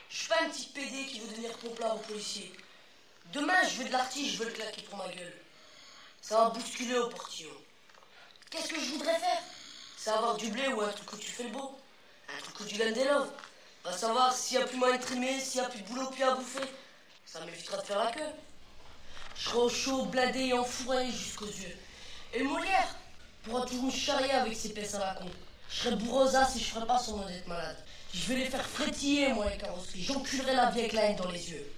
Je suis pas un petit PD qui veut devenir pomplard au policier. Demain, je veux de l'artiste, je veux le claquer pour ma gueule. Ça va bousculer au portillon. Qu'est-ce que je voudrais faire? C'est avoir du blé ou un truc où tu fais le beau. Un truc où tu gagnes des loves. Va savoir s'il y a plus moyen de trimer, s'il y a plus de boulot, plus à bouffer. Ça m'évitera de faire la queue. Je serai au chaud, blindé et enfourré jusqu'aux yeux. Et Molière pourra toujours me charrier avec ses pièces à la con. Je serai bourrosa si je ferai pas son honnête malade. Je vais les faire frétiller, moi, les carrosseries. J'enculerai la vie avec la haine dans les yeux.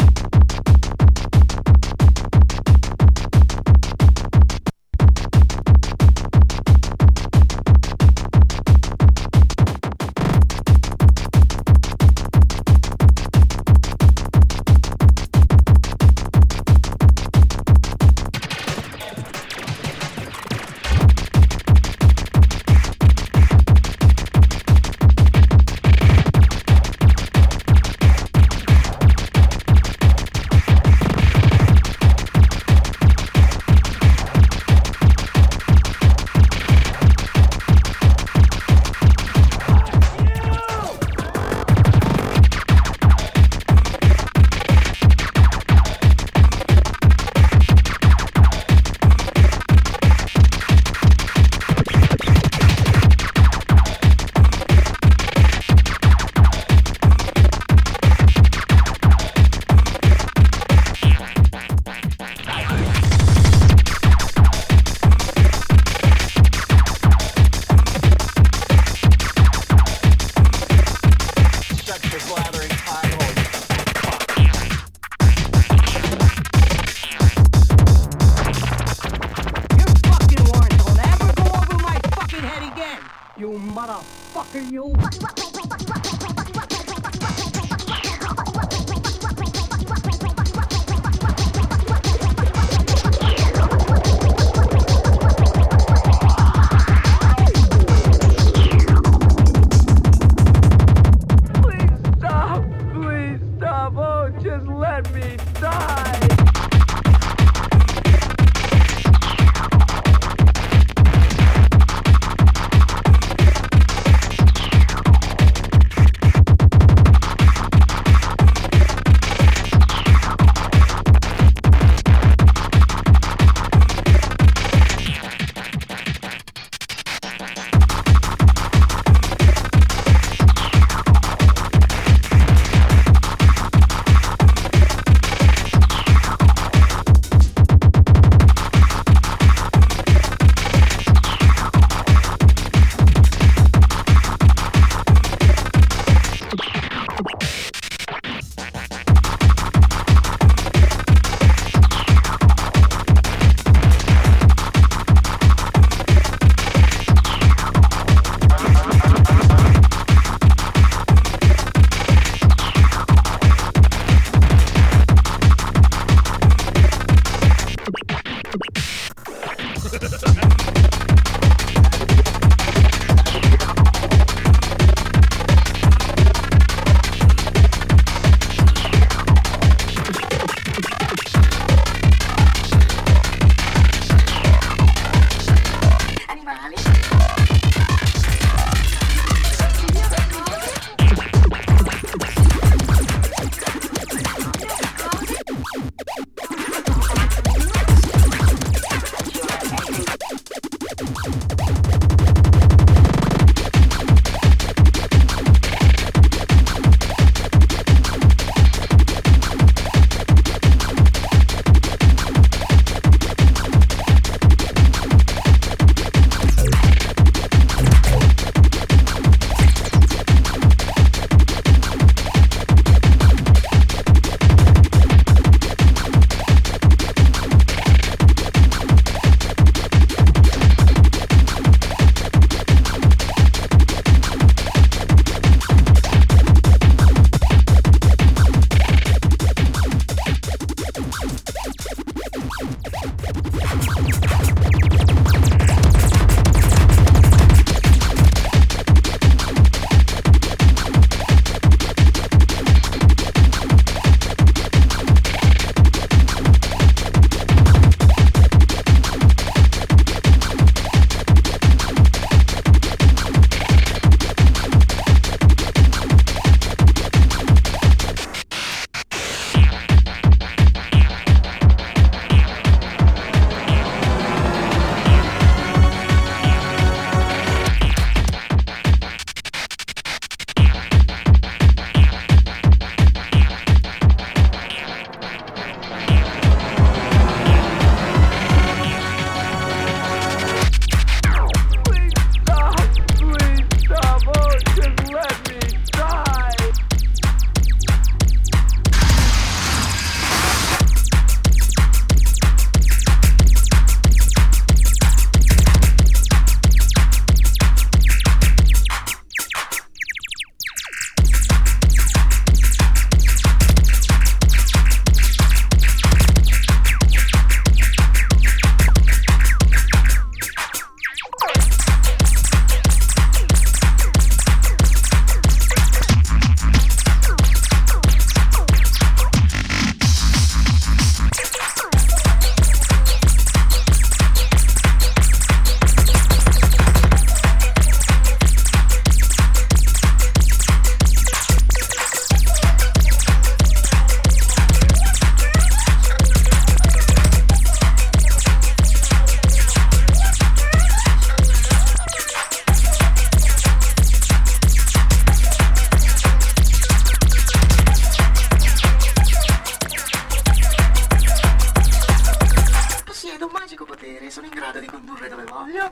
You motherfucker, you. Please stop, oh, just let me die.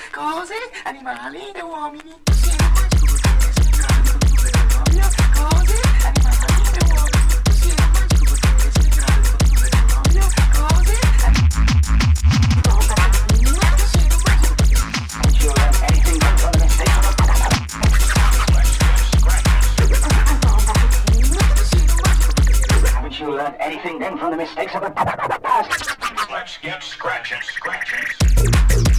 cose, animali e uomini. Anything then from the mistakes of the past. Let's get scratching.